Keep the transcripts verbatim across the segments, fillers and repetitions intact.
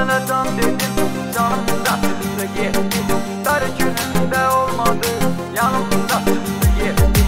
insana can dedim, canımda çıktı gitti. Dar günümde olmadı, yanımda çıktı gitti.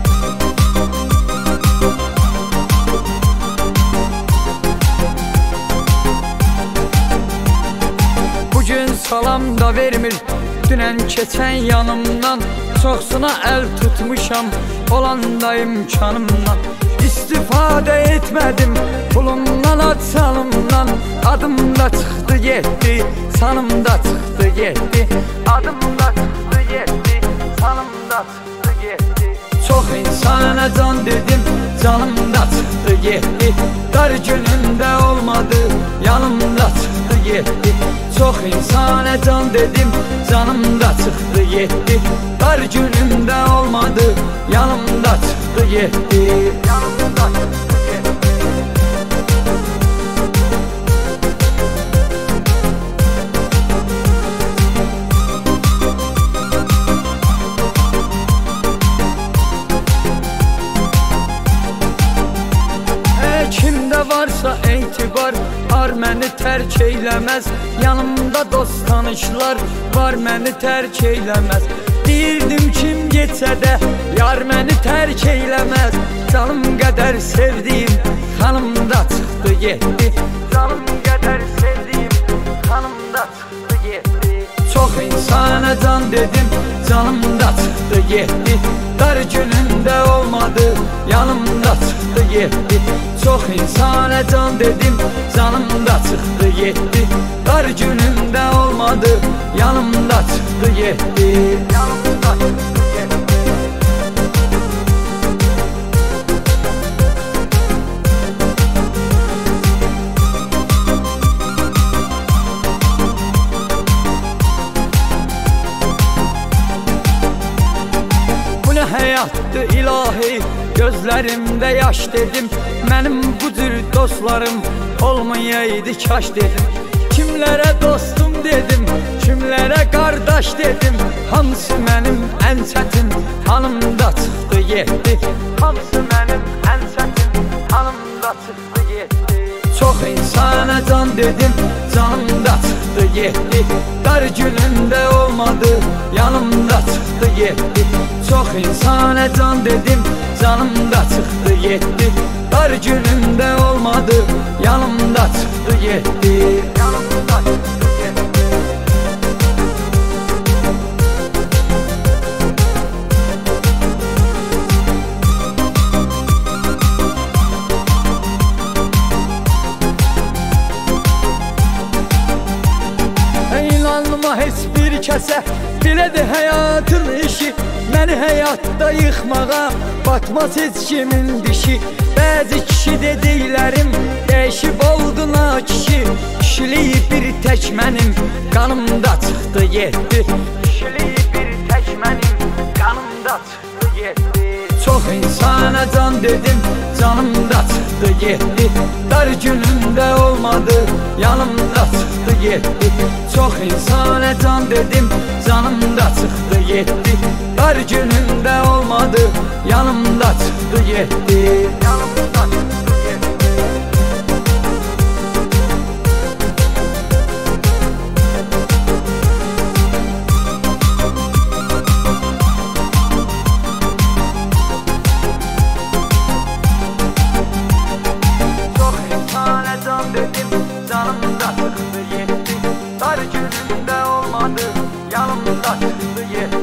Bugün salam da vermir, dünən keçən yanımdan. Çoxsuna əl tutmuşam, olanda imkanımdan. İstifadə etmədim pulumdan, açalımdan. Adım da çıxdı getdi, sanım da çıxdı getdi. Adım da çıxdı getdi, sanım da çıxdı getdi. Çox insana can dedim, canım da çıxdı getdi. Dar günümdə olmadı, yanımda çıxdı getdi. Çox insana can dedim, canım da çıxdı getdi. Dar günümdə olmadı, yanımda çıxdı getdi. Yanımda çıxdı getdi. Kimdə varsa etibar, ar məni tərk eyləməz. Yanımda dost tanışlar var, məni tərk eyləməz. Deyirdim kim getsə də yar məni tərk eyləməz. Canım qədər sevdiyim xanım da çıxdı getdi. Canım qədər sevdiyim xanım da çıxdı getdi. Çox insana can dedim, canım da çıxdı getdi. Dar günümdə olmadı, yanımda çıxdı getdi. Çox insana can dedim, canım da çıxdı getdi. Dar günümdə olmadı, yanımda çıxdı getdi. Yanımda çıxdı getdi. Bu nə həyatdır ilahi, gözlərimdə yaş dedim. Mənim bu cür dostlarım olmayaydı kaş dedim. Kimlərə dostum dedim, kimlərə qardaş dedim. Hamısı mənim ən çətin hanımda çıxdı getdi. Hamısı mənim ən çətin hanımda çıxdı getdi. Çox insana can dedim, canımda çıxdı getdi. Dar günümdə olmadı, yanımda çıxdı getdi. Çox insana can dedim, canımda çıxdı getdi. Dar günümdə olmadı, yanımda çıxdı getdi. Yanımda çıxdı getdi. İnanma heç bir kəsə, belədir həyatın işi. Məni həyatda yıxmağa batmaz heç kimin dişi. Bəzi kişi dediklərim dəyişib oldu nakişi. Kişiliyi bir tək mənim qanımda çıxdı getdi. Kişiliyi bir tək mənim qanımda çıxdı getdi. Çox insana can dedim, canımda çıxdı getdi. Dar günümdə olmadı, yanımda çıxdı getdi. Çox insana can dedim, canımda çıxdı getdi. Dar günümdə olmadı, yanımda çıxdı getdi. Yanımda çıxdı getdi. Çox insana can dedim, canımda çıxdı getdi. Dar günümdə olmadı, yanımda çıxdı getdi.